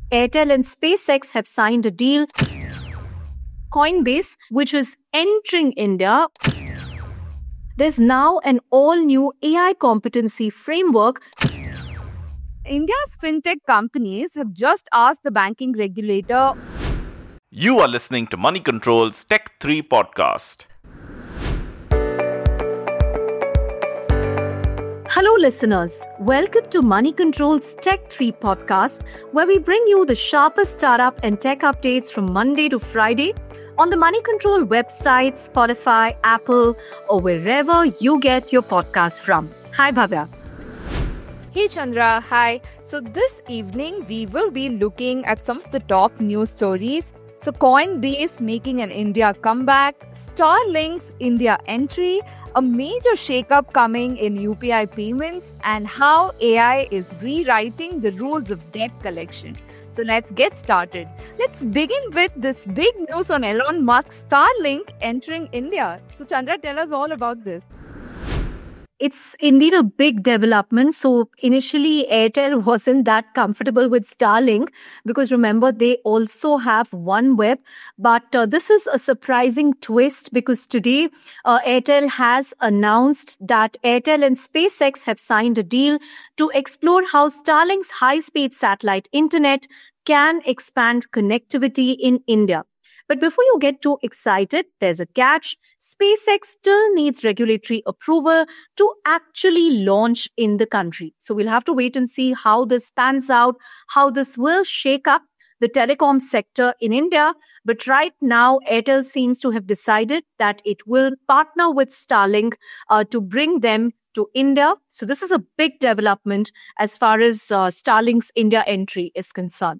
Airtel and SpaceX have signed a deal. Coinbase, which is entering India. There's now an all-new AI competency framework. India's fintech companies have just asked the banking regulator. You are listening to Money Control's Tech 3 podcast. Hello, listeners. Welcome to Money Control's Tech 3 podcast, where we bring you the sharpest startup and tech updates from Monday to Friday on the Money Control website, Spotify, Apple, or wherever you get your podcast from. Hi, Bhavya. Hey Chandra, hi. So this evening we will be looking at some of the top news stories. So Coinbase making an India comeback, Starlink's India entry, a major shakeup coming in UPI payments, and how AI is rewriting the rules of debt collection. So let's get started. Let's begin with this big news on Elon Musk's Starlink entering India. So Chandra, tell us all about this. It's indeed a big development. So initially, Airtel wasn't that comfortable with Starlink because remember, they also have OneWeb. But this is a surprising twist because today, Airtel has announced that Airtel and SpaceX have signed a deal to explore how Starlink's high-speed satellite internet can expand connectivity in India. But before you get too excited, there's a catch. SpaceX still needs regulatory approval to actually launch in the country. So we'll have to wait and see how this pans out, how this will shake up the telecom sector in India. But right now, Airtel seems to have decided that it will partner with Starlink to bring them to India. So this is a big development as far as Starlink's India entry is concerned.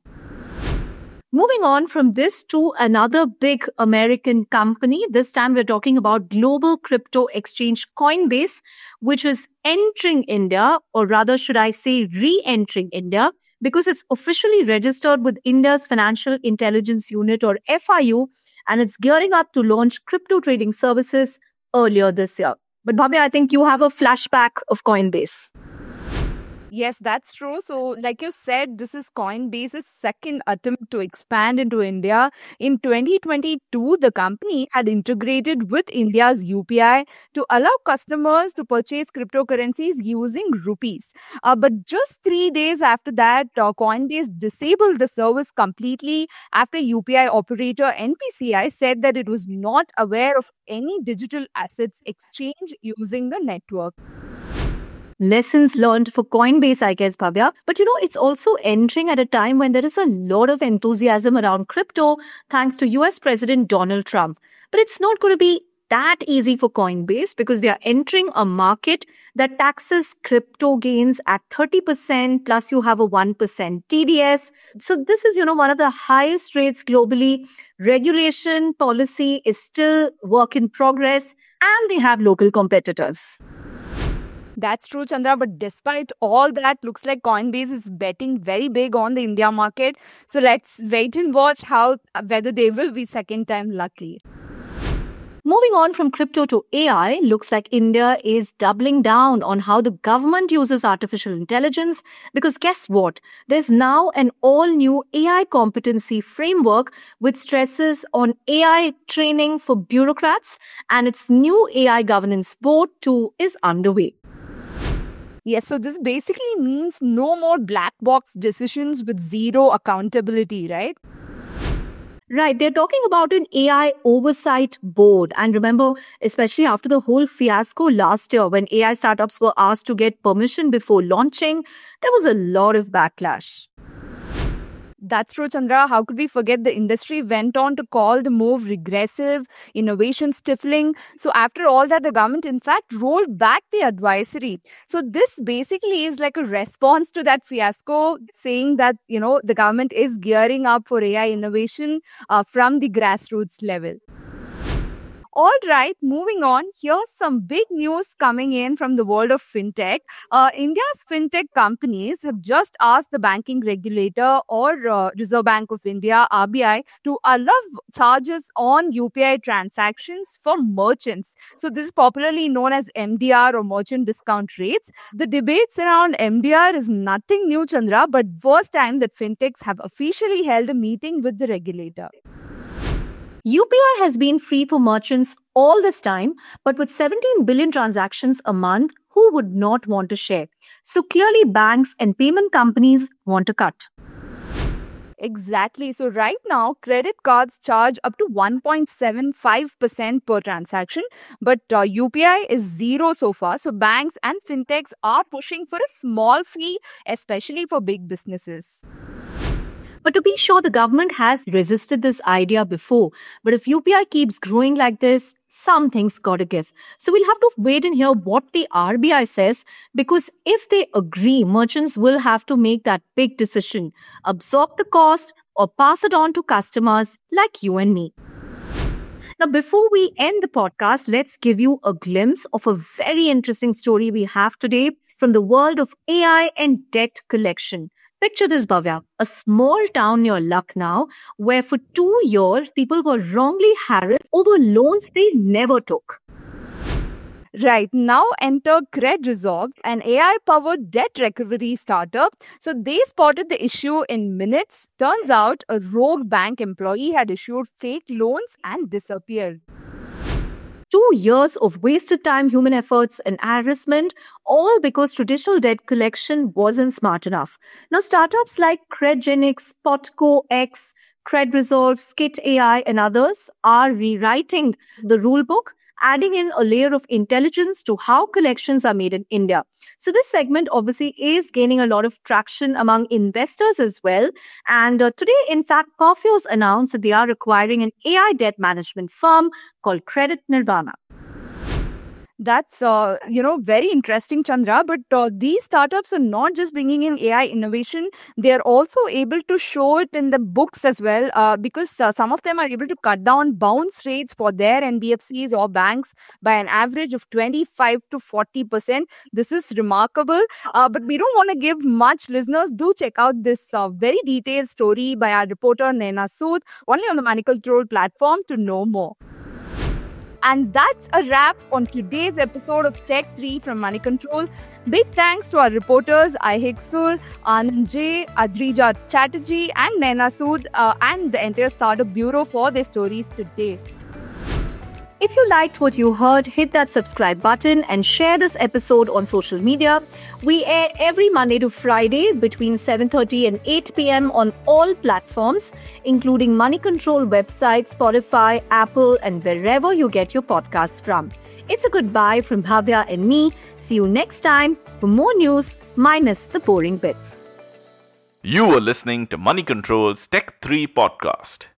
Moving on from this to another big American company. This time we're talking about global crypto exchange Coinbase, which is entering India, or rather should I say re-entering India, because it's officially registered with India's Financial Intelligence Unit or FIU, and it's gearing up to launch crypto trading services earlier this year. But Bhavya, I think you have a flashback of Coinbase. Yes, that's true. So, like you said, this is Coinbase's second attempt to expand into India. In 2022, the company had integrated with India's UPI to allow customers to purchase cryptocurrencies using rupees. But just 3 days after that, Coinbase disabled the service completely after UPI operator NPCI said that it was not aware of any digital assets exchange using the network. Lessons learned for Coinbase, I guess, Bhavya. But it's also entering at a time when there is a lot of enthusiasm around crypto thanks to US President Donald Trump. But it's not going to be that easy for Coinbase because they are entering a market that taxes crypto gains at 30%, plus you have a 1% TDS. So this is, one of the highest rates globally. Regulation policy is still work in progress, and they have local competitors. That's true, Chandra. But despite all that, looks like Coinbase is betting very big on the India market. So let's wait and watch whether they will be second time lucky. Moving on from crypto to AI, looks like India is doubling down on how the government uses artificial intelligence because guess what? There's now an all-new AI competency framework which stresses on AI training for bureaucrats, and its new AI governance board too is underway. Yes, so this basically means no more black box decisions with zero accountability, right? Right. They're talking about an AI oversight board. And remember, especially after the whole fiasco last year when AI startups were asked to get permission before launching, there was a lot of backlash. That's true, Chandra. How could we forget the industry went on to call the move regressive, innovation stifling. So after all that, the government, in fact, rolled back the advisory. So this basically is like a response to that fiasco, saying that, the government is gearing up for AI innovation from the grassroots level. All right, moving on. Here's some big news coming in from the world of fintech. India's fintech companies have just asked the banking regulator or Reserve Bank of India (RBI) to allow charges on UPI transactions for merchants. So this is popularly known as MDR or merchant discount rates. The debates around MDR is nothing new, Chandra, but first time that fintechs have officially held a meeting with the regulator. UPI has been free for merchants all this time, but with 17 billion transactions a month, who would not want to share? So clearly, banks and payment companies want to cut. Exactly. So right now, credit cards charge up to 1.75% per transaction, but UPI is zero so far. So banks and fintechs are pushing for a small fee, especially for big businesses. But to be sure, the government has resisted this idea before. But if UPI keeps growing like this, something's got to give. So we'll have to wait and hear what the RBI says, because if they agree, merchants will have to make that big decision, absorb the cost or pass it on to customers like you and me. Now, before we end the podcast, let's give you a glimpse of a very interesting story we have today from the world of AI and debt collection. Picture this, Bhavya, a small town near Lucknow where for 2 years people were wrongly harassed over loans they never took. Right, now enter CredResolve, an AI-powered debt recovery startup. So they spotted the issue in minutes. Turns out a rogue bank employee had issued fake loans and disappeared. 2 years of wasted time, human efforts, and harassment, all because traditional debt collection wasn't smart enough. Now, startups like Credgenics, Potco X, CredResolve, Skit AI, and others are rewriting the rulebook, adding in a layer of intelligence to how collections are made in India. So this segment obviously is gaining a lot of traction among investors as well. And today, in fact, Perfios announced that they are acquiring an AI debt management firm called Credit Nirvana. That's, very interesting, Chandra. But these startups are not just bringing in AI innovation. They are also able to show it in the books as well, because some of them are able to cut down bounce rates for their NBFCs or banks by an average of 25 to 40%. This is remarkable. But we don't want to give much. Listeners, do check out this very detailed story by our reporter Naina Sood, only on the Money Control platform to know more. And that's a wrap on today's episode of Tech 3 from Money Control. Big thanks to our reporters Aihik Sur, Anand J, Adrija Chatterjee and Naina Sood and the entire Startup Bureau for their stories today. If you liked what you heard, hit that subscribe button and share this episode on social media. We air every Monday to Friday between 7:30 and 8 p.m. on all platforms, including Money Control website, Spotify, Apple, and wherever you get your podcasts from. It's a goodbye from Bhavya and me. See you next time for more news minus the boring bits. You were listening to Money Control's Tech 3 podcast.